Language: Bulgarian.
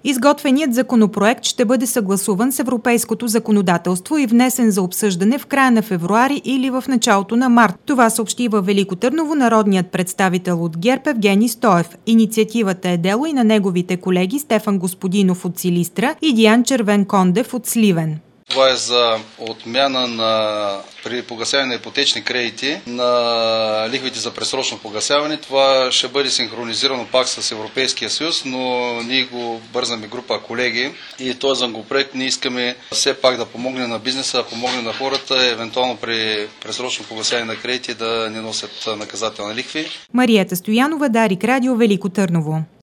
Изготвеният законопроект ще бъде съгласуван с европейското законодателство и внесен за обсъждане в края на февруари или в началото на март. Това съобщи във Велико Търново народният представител от ГЕРБ Евгений Стоев. Инициативата е дело и на неговите колеги Стефан Господинов от Силистра и Диан Червенкондев от Сливен. Това е за отмяна при погасяване на ипотечни кредити на лихвите за предсрочно погасяване. Това ще бъде синхронизирано пак с Европейския съюз, но ние го бързаме група колеги и този законопроект ние искаме все пак да помогне на бизнеса, да помогне на хората, евентуално при предсрочно погасяване на кредити да не носят наказателни лихви. Мариета Стоянова, Дарик Радио, Велико Търново.